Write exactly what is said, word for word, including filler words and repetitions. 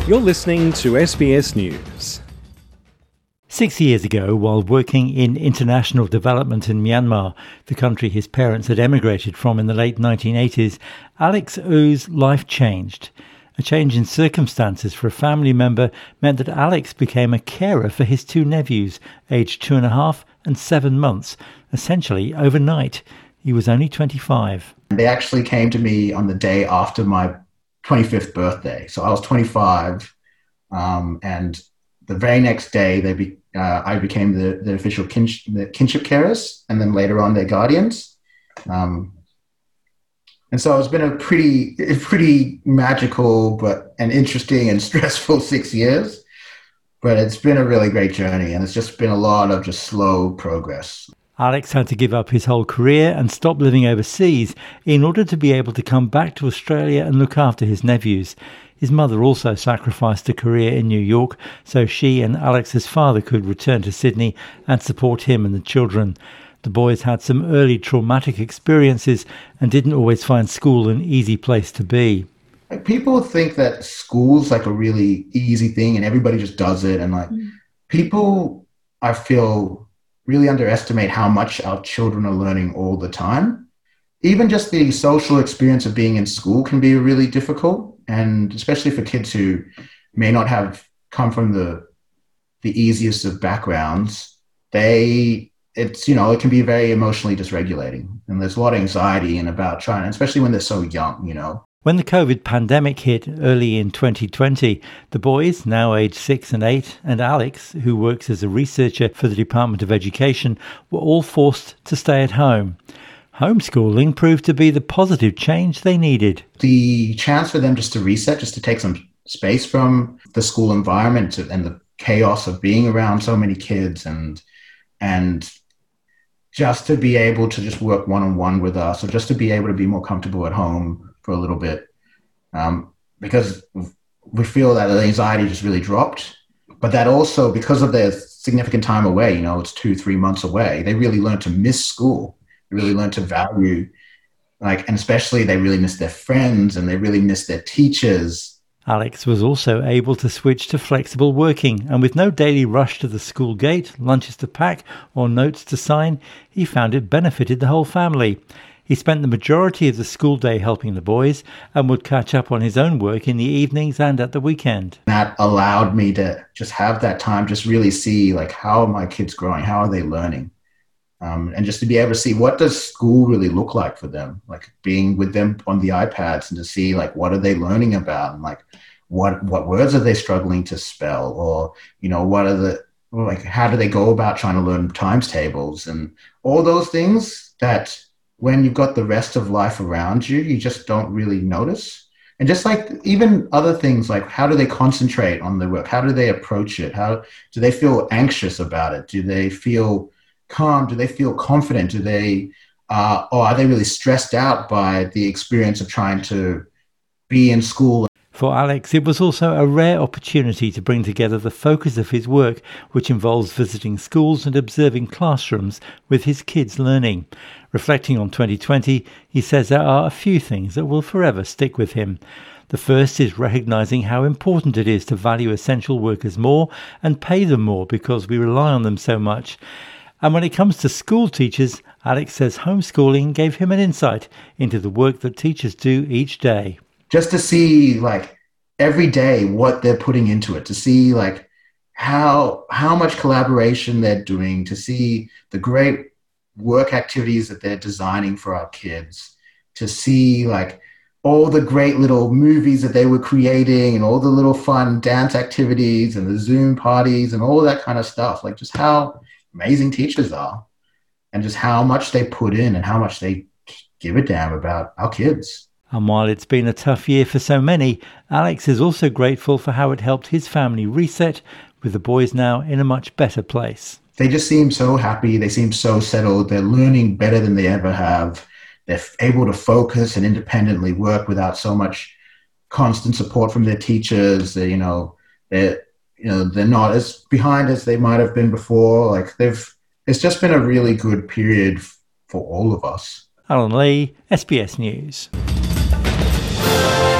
You're listening to S B S News. Six years ago, while working in international development in Myanmar, the country his parents had emigrated from in the late nineteen eighties, Alex Oo's life changed. A change in circumstances for a family member meant that Alex became a carer for his two nephews, aged two and a half and seven months, essentially overnight. He was only twenty-five. They actually came to me on the day after my twenty-fifth birthday. So I was twenty-five, um, and the very next day, they be, uh, I became the, the official kinsh, the kinship carers, and then later on their guardians. Um, and so it's been a pretty, pretty magical, but an interesting and stressful six years. But it's been a really great journey, and it's just been a lot of just slow progress. Alex had to give up his whole career and stop living overseas in order to be able to come back to Australia and look after his nephews. His mother also sacrificed a career in New York so she and Alex's father could return to Sydney and support him and the children. The boys had some early traumatic experiences and didn't always find school an easy place to be. Like, people think that school's like a really easy thing and everybody just does it. And like mm. people, I feel, really underestimate how much our children are learning all the time. Even just the social experience of being in school can be really difficult. And especially for kids who may not have come from the the easiest of backgrounds, they, it's, you know, it can be very emotionally dysregulating. And there's a lot of anxiety and about trying, especially when they're so young, you know. When the COVID pandemic hit early in twenty twenty, the boys, now aged six and eight, and Alex, who works as a researcher for the Department of Education, were all forced to stay at home. Homeschooling proved to be the positive change they needed. The chance for them just to reset, just to take some space from the school environment and the chaos of being around so many kids, and and just to be able to just work one-on-one with us, or just to be able to be more comfortable at home for a little bit. Um, because we feel that the anxiety just really dropped, but that also, because of their significant time away, you know, it's two, three months away, they really learned to miss school. Really learn to value, like, and especially they really miss their friends and they really miss their teachers. Alex was also able to switch to flexible working, and with no daily rush to the school gate, lunches to pack or notes to sign, he found it benefited the whole family. He spent the majority of the school day helping the boys and would catch up on his own work in the evenings and at the weekend. That allowed me to just have that time, just really see, like, how are my kids growing? How are they learning? Um, and just to be able to see what does school really look like for them, like being with them on the iPads, and to see, like, what are they learning about, and like what what words are they struggling to spell, or, you know, what are the, like, how do they go about trying to learn times tables and all those things that when you've got the rest of life around you, you just don't really notice. And just like even other things, like how do they concentrate on their work? How do they approach it? How do they feel anxious about it? Do they feel calm? Do they feel confident? Do they, uh, or are they really stressed out by the experience of trying to be in school? For Alex, it was also a rare opportunity to bring together the focus of his work, which involves visiting schools and observing classrooms, with his kids learning. Reflecting on twenty twenty, he says there are a few things that will forever stick with him. The first is recognising how important it is to value essential workers more and pay them more, because we rely on them so much. And when it comes to school teachers, Alex says homeschooling gave him an insight into the work that teachers do each day. Just to see, like, every day what they're putting into it, to see, like, how how much collaboration they're doing, to see the great work activities that they're designing for our kids, to see, like, all the great little movies that they were creating and all the little fun dance activities and the Zoom parties and all that kind of stuff. Like, just how amazing teachers are, and just how much they put in and how much they give a damn about our kids. And while it's been a tough year for so many, Alex is also grateful for how it helped his family reset, with the boys now in a much better place. They just seem so happy. They seem so settled. They're learning better than they ever have. They're able to focus and independently work without so much constant support from their teachers. They, you know, they're, you know, they're not as behind as they might have been before. Like, they've, it's just been a really good period for all of us. Alan Lee, S B S News.